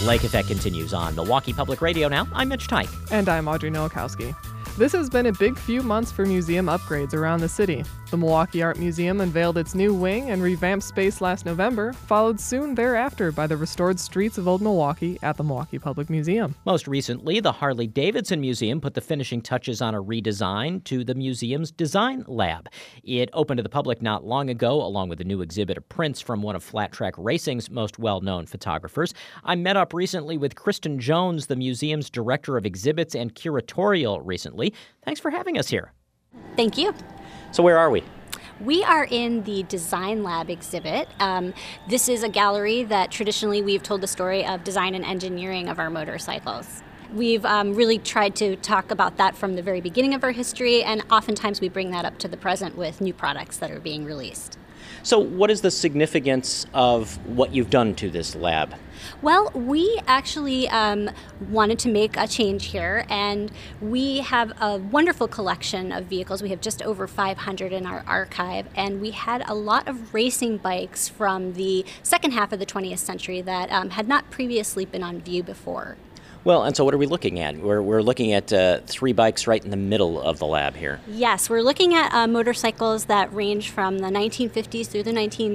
Lake Effect continues on Milwaukee Public Radio now. I'm Mitch Tyke. And I'm Audrey Nowakowski. This has been a big few months for museum upgrades around the city. The Milwaukee Art Museum unveiled its new wing and revamped space last November, followed soon thereafter by the restored streets of Old Milwaukee at the Milwaukee Public Museum. Most recently, the Harley-Davidson Museum put the finishing touches on a redesign to the museum's design lab. It opened to the public not long ago, along with a new exhibit of prints from one of Flat Track Racing's most well-known photographers. I met up recently with Kristen Jones, the museum's director of exhibits and curatorial recently. Thanks for having us here. Thank you. So where are we? We are in the Design Lab exhibit. This is a gallery that traditionally we've told the story of design and engineering of our motorcycles. We've really tried to talk about that from the very beginning of our history, and oftentimes we bring that up to the present with new products that are being released. So what is the significance of what you've done to this lab? Well, we actually wanted to make a change here, and we have a wonderful collection of vehicles. We have just over 500 in our archive, and we had a lot of racing bikes from the second half of the 20th century that had not previously been on view before. Well, and so what are we looking at? We're looking at three bikes right in the middle of the lab here. Yes, we're looking at motorcycles that range from the 1950s through the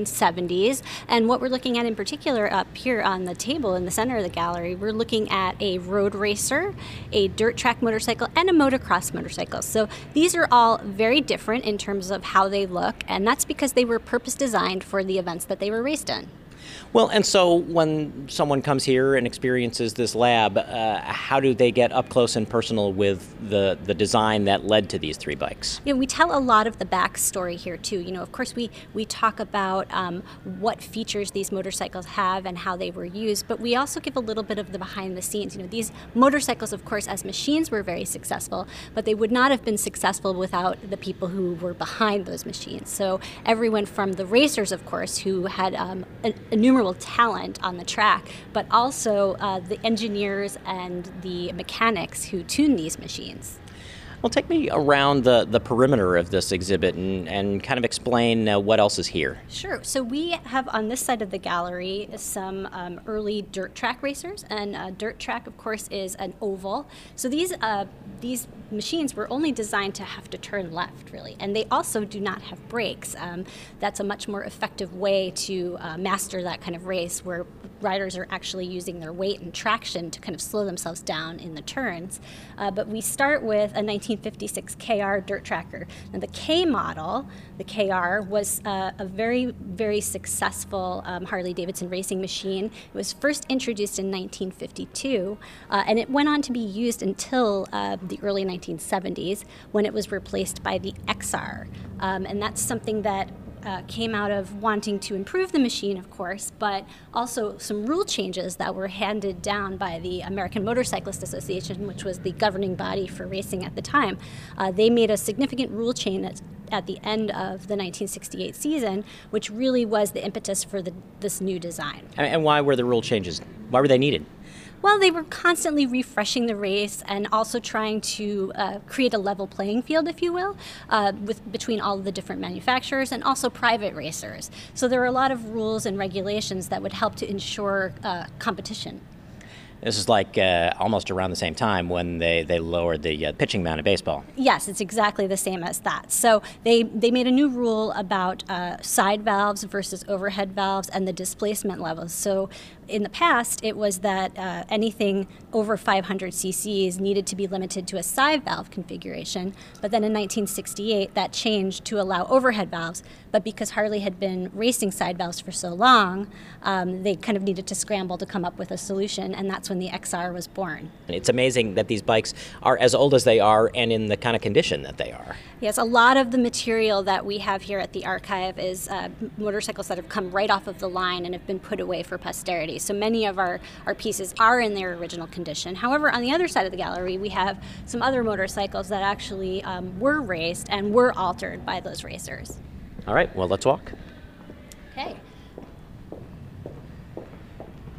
1970s. And what we're looking at in particular up here on the table in the center of the gallery, we're looking at a road racer, a dirt track motorcycle, and a motocross motorcycle. So these are all very different in terms of how they look, and that's because they were purpose designed for the events that they were raced in. Well, and so when someone comes here and experiences this lab, how do they get up close and personal with the design that led to these three bikes? You know, we tell a lot of the backstory here too. You know, of course, we talk about what features these motorcycles have and how they were used, but we also give a little bit of the behind the scenes. You know, these motorcycles, of course, as machines were very successful, but they would not have been successful without the people who were behind those machines. So everyone from the racers, of course, who had innumerable talent on the track, but also the engineers and the mechanics who tune these machines. Well, take me around the perimeter of this exhibit and kind of explain what else is here. Sure. So we have on this side of the gallery some early dirt track racers, and a dirt track, of course, is an oval. So these machines were only designed to have to turn left, really, and they also do not have brakes. That's a much more effective way to master that kind of race, where riders are actually using their weight and traction to kind of slow themselves down in the turns. But we start with a 1956 KR dirt tracker. Now the K model, the KR, was a very, very successful Harley-Davidson racing machine. It was first introduced in 1952, and it went on to be used until the early 1970s, when it was replaced by the XR. And that's something that came out of wanting to improve the machine, of course, but also some rule changes that were handed down by the American Motorcyclist Association, which was the governing body for racing at the time. They made a significant rule change at the end of the 1968 season, which really was the impetus for this new design. And why were the rule changes? Why were they needed? Well, they were constantly refreshing the race and also trying to create a level playing field, if you will, between all of the different manufacturers and also private racers. So there are a lot of rules and regulations that would help to ensure competition. This is like almost around the same time when they lowered the pitching mound in baseball. Yes, it's exactly the same as that. So they made a new rule about side valves versus overhead valves and the displacement levels. So in the past, it was that anything over 500 cc's needed to be limited to a side valve configuration. But then in 1968, that changed to allow overhead valves. But because Harley had been racing side valves for so long, they kind of needed to scramble to come up with a solution, and that's when the XR was born. It's amazing that these bikes are as old as they are and in the kind of condition that they are. Yes, a lot of the material that we have here at the archive is motorcycles that have come right off of the line and have been put away for posterity. So many of our pieces are in their original condition. However, on the other side of the gallery, we have some other motorcycles that actually were raced and were altered by those racers. All right, well, let's walk. Okay.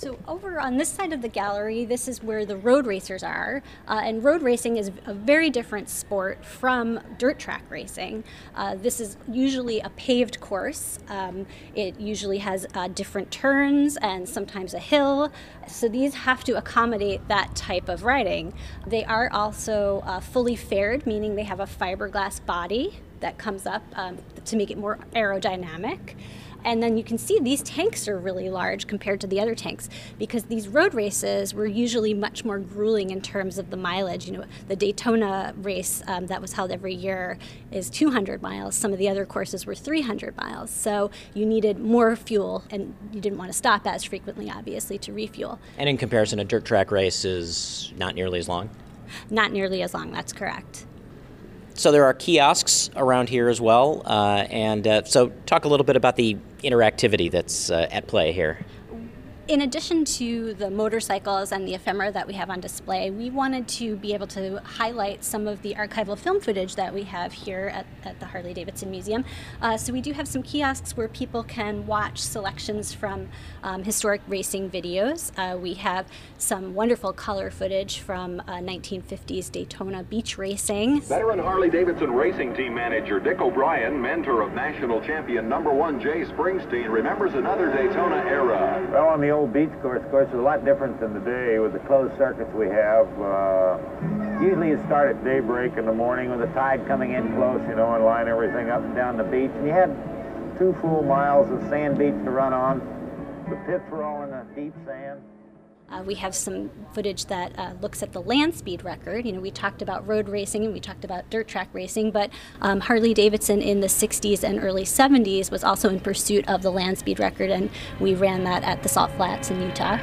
So over on this side of the gallery, this is where the road racers are. And road racing is a very different sport from dirt track racing. This is usually a paved course. It usually has different turns and sometimes a hill. So these have to accommodate that type of riding. They are also fully faired, meaning they have a fiberglass body that comes up to make it more aerodynamic. And then you can see these tanks are really large compared to the other tanks because these road races were usually much more grueling in terms of the mileage. You know, the Daytona race that was held every year is 200 miles. Some of the other courses were 300 miles. So you needed more fuel, and you didn't want to stop as frequently, obviously, to refuel. And in comparison, a dirt track race is not nearly as long? Not nearly as long, that's correct. So there are kiosks around here as well, so talk a little bit about the interactivity that's at play here. In addition to the motorcycles and the ephemera that we have on display, we wanted to be able to highlight some of the archival film footage that we have here at the Harley-Davidson Museum. So we do have some kiosks where people can watch selections from historic racing videos. We have some wonderful color footage from 1950s Daytona beach racing. Veteran Harley-Davidson racing team manager Dick O'Brien, mentor of national champion #1 Jay Springsteen, remembers another Daytona era. Well, on the old beach course, of course, is a lot different than today with the closed circuits we have. Usually you start at daybreak in the morning with the tide coming in close, you know, and line everything up and down the beach. And you had 2 full miles of sand beach to run on. The pits were all in the deep sand. We have some footage that looks at the land speed record. You know, we talked about road racing and we talked about dirt track racing, but Harley-Davidson in the 60s and early 70s was also in pursuit of the land speed record, and we ran that at the Salt Flats in Utah.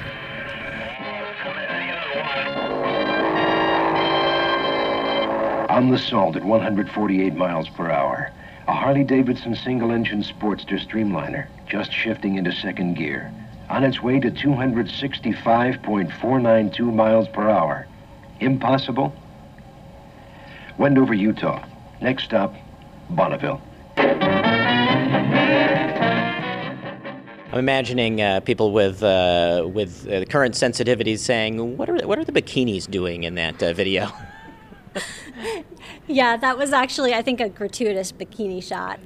On the Salt at 148 miles per hour, a Harley-Davidson single-engine Sportster Streamliner just shifting into second gear, on its way to 265.492 miles per hour. Impossible? Wendover, Utah. Next stop, Bonneville. I'm imagining people with current sensitivities saying, "What are the bikinis doing in that video?" Yeah, that was actually, I think, a gratuitous bikini shot.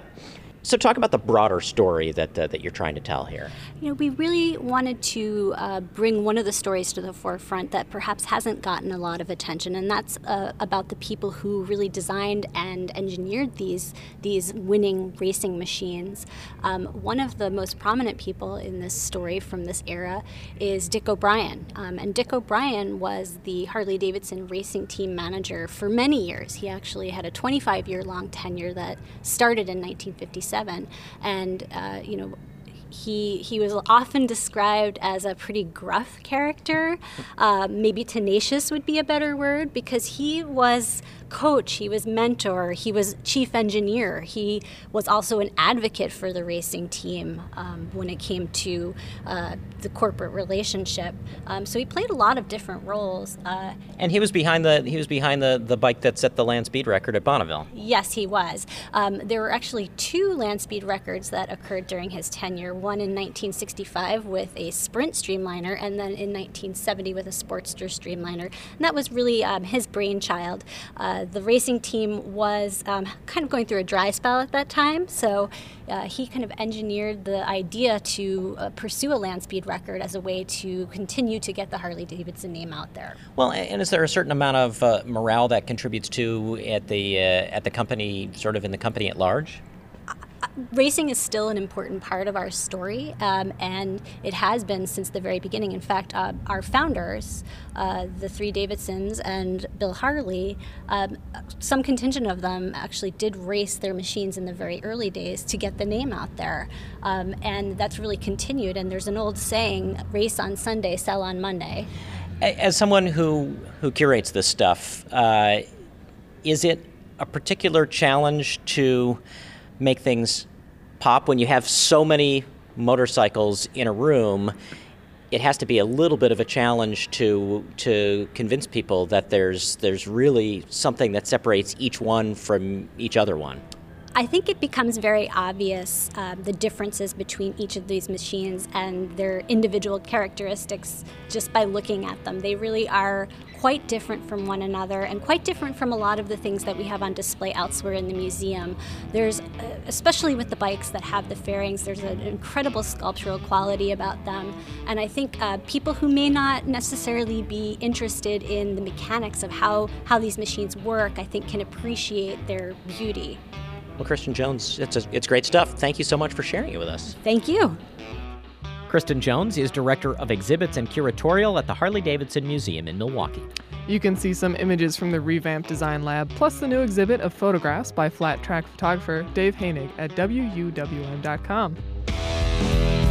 So talk about the broader story that you're trying to tell here. You know, we really wanted to bring one of the stories to the forefront that perhaps hasn't gotten a lot of attention, and that's about the people who really designed and engineered these winning racing machines. One of the most prominent people in this story from this era is Dick O'Brien. And Dick O'Brien was the Harley-Davidson racing team manager for many years. He actually had a 25-year-long tenure that started in 1957. And, you know, he was often described as a pretty gruff character. Maybe tenacious would be a better word, because he was coach, he was mentor, he was chief engineer. He was also an advocate for the racing team when it came to the corporate relationship. So he played a lot of different roles. And he was behind the bike that set the land speed record at Bonneville. Yes, he was. There were actually 2 land speed records that occurred during his tenure. One in 1965 with a Sprint Streamliner, and then in 1970 with a Sportster Streamliner. And that was really his brainchild. The racing team was kind of going through a dry spell at that time, so he kind of engineered the idea to pursue a land speed record as a way to continue to get the Harley-Davidson name out there. Well, and is there a certain amount of morale that contributes to at the company, sort of in the company at large? Racing is still an important part of our story, and it has been since the very beginning. In fact, our founders, the 3 Davidsons and Bill Harley, some contingent of them actually did race their machines in the very early days to get the name out there, and that's really continued. And there's an old saying, race on Sunday, sell on Monday. As someone who curates this stuff, is it a particular challenge to make things pop when you have so many motorcycles in a room? It has to be a little bit of a challenge to convince people that there's really something that separates each one from each other one. I think it becomes very obvious the differences between each of these machines and their individual characteristics just by looking at them. They really are quite different from one another and quite different from a lot of the things that we have on display elsewhere in the museum. There's, especially with the bikes that have the fairings, there's an incredible sculptural quality about them. And I think people who may not necessarily be interested in the mechanics of how these machines work, I think can appreciate their beauty. Well, Kristen Jones, it's great stuff. Thank you so much for sharing it with us. Thank you. Kristen Jones is Director of Exhibits and Curatorial at the Harley-Davidson Museum in Milwaukee. You can see some images from the revamped design lab, plus the new exhibit of photographs by flat track photographer Dave Hainig at WUWM.com.